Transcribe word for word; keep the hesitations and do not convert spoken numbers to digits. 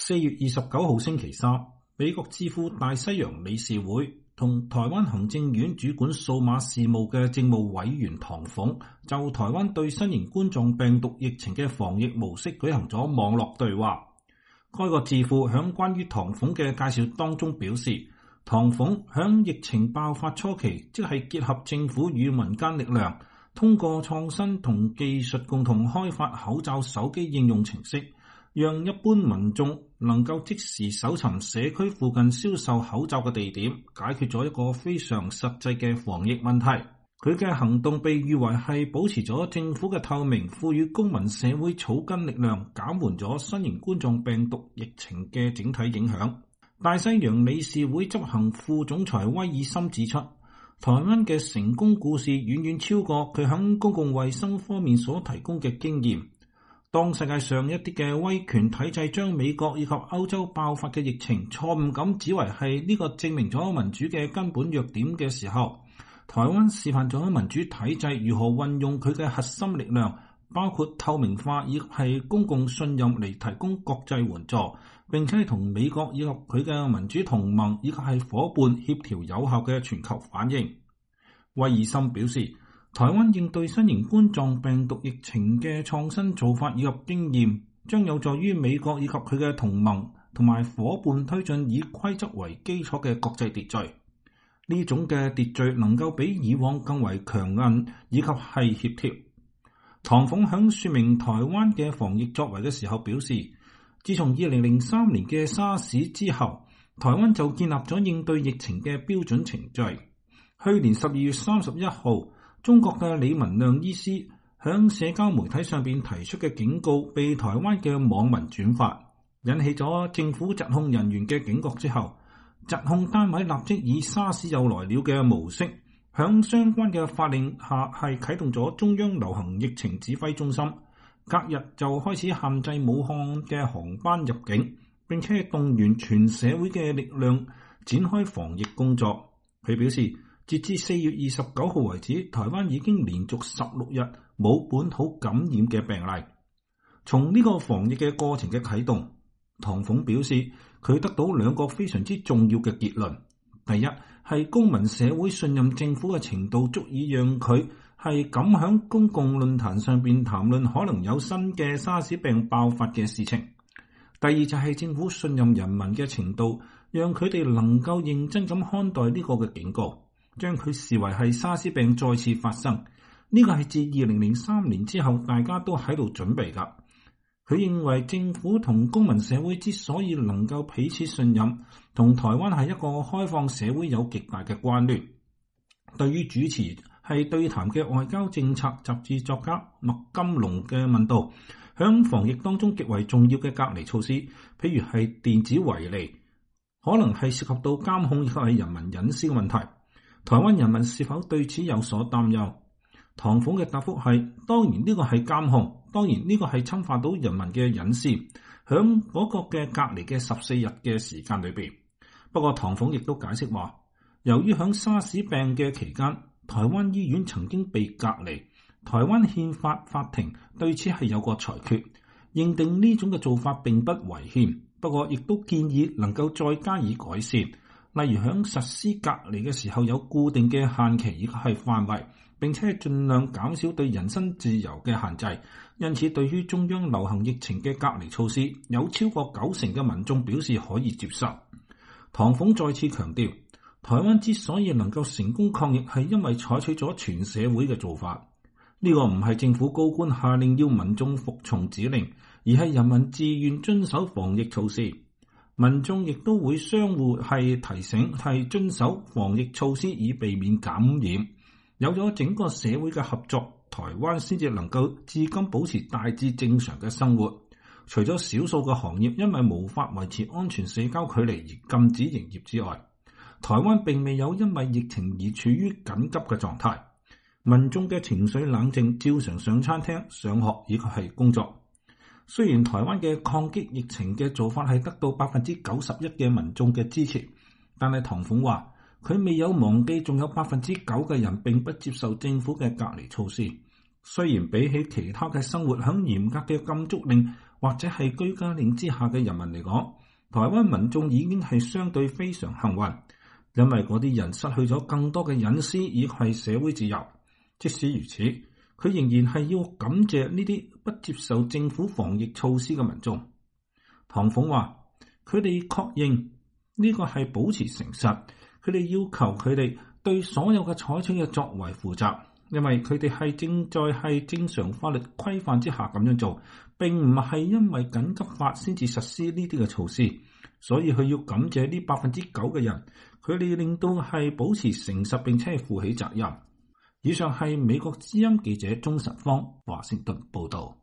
四月二十九號星期三，美國智庫大西洋理事會同台灣行政院主管數碼事務嘅政務委員唐鳳就台灣對新型冠狀病毒疫情嘅防疫模式舉行咗網絡對話。該個智庫響關於唐鳳嘅介紹當中表示，唐鳳響疫情爆發初期，即係結合政府與民間力量，通過創新同技術共同開發口罩手機應用程式，讓一般民眾能夠即時搜尋社區附近銷售口罩嘅地點，解決咗一個非常實際嘅防疫問題。佢嘅行動被譽為係保持咗政府嘅透明，賦予公民社會草根力量，減緩咗新型冠狀病毒疫情嘅整體影響。大西洋理事會執行副總裁威爾森指出，台灣嘅成功故事遠遠超過佢喺公共衛生方面所提供嘅經驗。當世界上一啲嘅威權體制將美國以及歐洲爆發嘅疫情錯誤咁指為係呢個證明咗民主嘅根本弱點嘅時候，台灣示範咗民主體制如何運用佢嘅核心力量，包括透明化以及係公共信任嚟提供國際援助，並且同美國以及佢嘅民主同盟以及係夥伴協調有效嘅全球反應。威爾森表示，台灣應對新型冠狀病毒疫情嘅創新做法以及經驗，將有助於美國以及佢嘅同盟同埋夥伴推進以規則為基礎嘅國際秩序。呢種嘅秩序能夠比以往更為強硬以及係協調。唐鳳響說明台灣嘅防疫作為嘅時候表示，自從二零零三年嘅沙士之後，台灣就建立咗應對疫情嘅標準程序。去年十二月三十一號，中國嘅李文亮醫師響社交媒體上邊提出嘅警告被台灣嘅網民轉發，引起咗政府疾控人員嘅警覺之後，疾控單位立即以沙士又來了嘅模式，響相關嘅法令下係啟動咗中央流行疫情指揮中心，隔日就開始限制武漢嘅航班入境，並且動員全社會嘅力量展開防疫工作。佢表示，截至四月二十九號為止，台灣已經連續十六日冇本土感染嘅病例。從呢個防疫嘅過程嘅啟動，唐鳳表示佢得到兩個非常之重要嘅結論。第一係公民社會信任政府嘅程度足以讓佢係敢響公共論壇上邊談論可能有新嘅沙士病爆發嘅事情。第二就係政府信任人民嘅程度，讓佢哋能夠認真咁看待呢個嘅警告，將佢視為係沙士病再次發生。呢個係自二零零三年之後大家都喺度準備㗎。佢認為政府同公民社會之所以能夠彼此信任，同台灣係一個開放社會有極大嘅關聯。對於主持係對談嘅外交政策雜誌作家麥金龍嘅問道，響防疫當中極為重要嘅隔離措施，譬如係電子圍籬，可能係涉及到監控以及係人民隱私嘅問題。台灣人民是否對此有所擔憂？唐鳳嘅答覆係：當然呢個係監控，當然呢個係侵犯到人民嘅隱私，響嗰個嘅隔離嘅十四日嘅時間裏邊。不過唐鳳亦都解釋話，由於響沙士病嘅期間，台灣醫院曾經被隔離，台灣憲法法庭對此係有個裁決，認定呢種嘅做法並不違憲。不過亦都建議能夠再加以改善。例如響實施隔離嘅時候有固定嘅限期以及係範圍，並且盡量減少對人身自由嘅限制。因此對於中央流行疫情嘅隔離措施，有超過九成嘅民眾表示可以接受。唐鳳再次強調，台灣之所以能夠成功抗疫，係因為採取咗全社會嘅做法。呢個唔係政府高官下令要民眾服從指令，而係人民自願遵守防疫措施。民眾亦都會相互係提醒，係遵守防疫措施以避免感染。有咗整個社會嘅合作，台灣先至能夠至今保持大致正常嘅生活。除咗少數嘅行業因為無法維持安全社交距離而禁止營業之外，台灣並未有因為疫情而處於緊急嘅狀態。民眾嘅情緒冷靜，照常上餐廳、上學以及係工作。雖然台灣嘅抗擊疫情嘅做法係得到百分之九十一嘅民眾嘅支持，但係唐鳳話佢未有忘記仲有百分之九嘅人並不接受政府嘅隔離措施。雖然比起其他嘅生活響嚴格嘅禁足令或者係居家令之下嘅人民嚟講，台灣民眾已經係相對非常幸運，因為嗰啲人失去咗更多嘅隱私以及係社會自由。即使如此，佢仍然係要感謝呢啲不接受政府防疫措施嘅民眾。唐鳳話：佢哋確認呢個係保持誠實，佢哋要求佢哋對所有嘅採取嘅作為負責，因為佢哋係正在係正常法律規範之下咁樣做，並唔係因為緊急法先至實施呢啲嘅措施。所以佢要感謝呢百分之九嘅人，佢哋令到係保持誠實並且係負起責任。以上係美國之音記者鍾晨芳華盛頓報道。